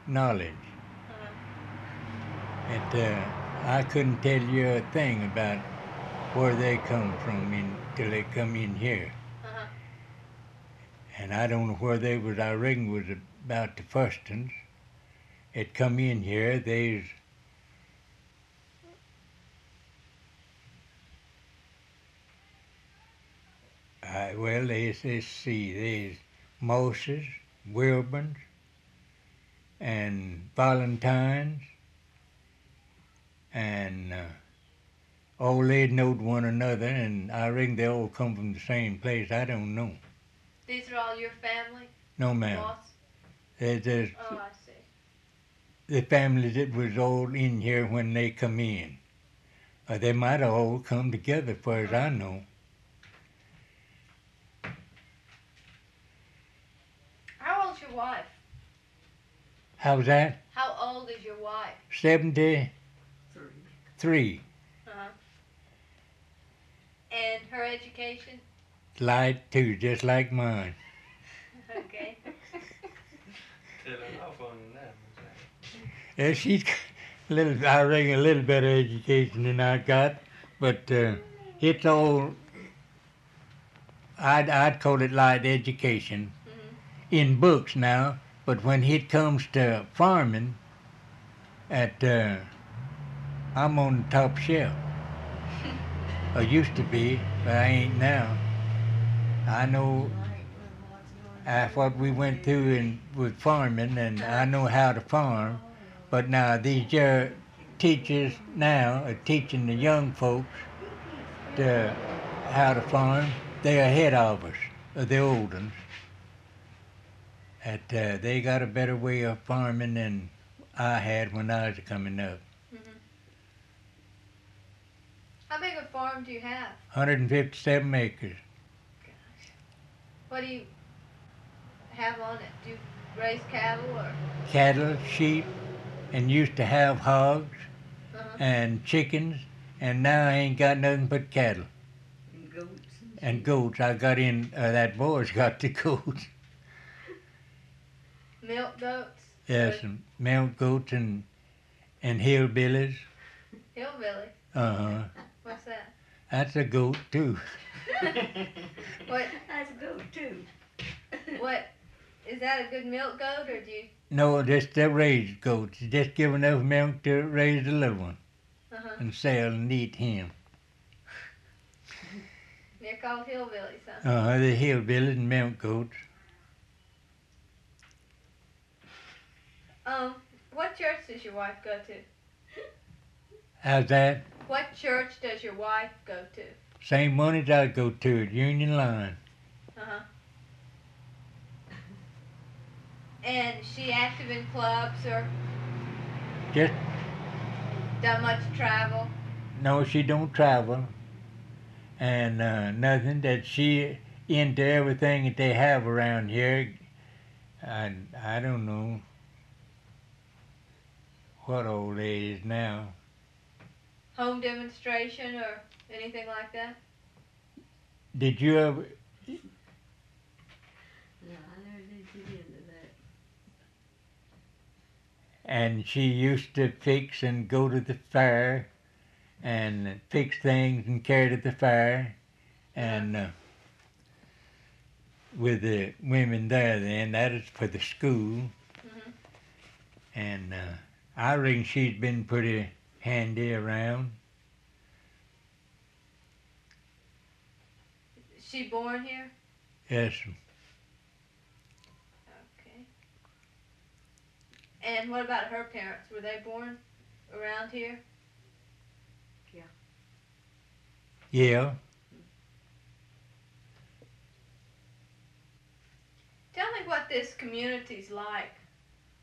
knowledge. I couldn't tell you a thing about where they come from till they come in here. Uh-huh. And I don't know where they was. I reckon was about the first ones. It come in here. Let's see. There's Moses, Wilburns, and Valentines, and all they knowed one another, and I reckon they all come from the same place. I don't know. These are all your family? No, ma'am. Moss? There's Oh, I see. the families that was all in here when they come in. They might have all come together, as far as I know. How old's your wife? How's that? How old is your wife? 73. Uh-huh. And her education? Light too, just like mine. Okay. Yeah, she's I reckon a little better education than I got, but it's all, I'd call it light education in books now, but when it comes to farming, I'm on the top shelf. I used to be, but I ain't now. I know what we went through with farming, and I know how to farm. But now these teachers now are teaching the young folks how to farm. They're ahead of us, the old ones. They got a better way of farming than I had when I was coming up. How big a farm do you have? 157 acres. Gosh. What do you have on it? Do you raise cattle or? Cattle, sheep, and used to have hogs and chickens, and now I ain't got nothing but cattle. And goats. And goats. I got in, that boy's got the goats. Milk goats? Yes, and milk goats and hillbillies. Hillbilly? Uh-huh. What's that? That's a goat, too. What? That's a goat, too. What? Is that a good milk goat, or do you? No, just the raised goats. Just give enough milk to raise the little one and sell and eat him. They're called hillbillies, huh? Uh-huh, the hillbillies and milk goats. What church does your wife go to? How's that? What church does your wife go to? Same one as I go to at Union Line. Uh-huh. And is she active in clubs or Just, done much travel? no, she don't travel. And nothing, that she into everything that they have around here. I don't know what old age now. Home demonstration or anything like that? Did you ever? No, I never did get into that. And she used to fix and go to the fair and fix things and carry to the fair, and with the women there then, that is for the school. And I reckon she's been pretty handy around. Is she born here? Yes. Okay. And what about her parents? Were they born around here? Yeah. Tell me what this community's like.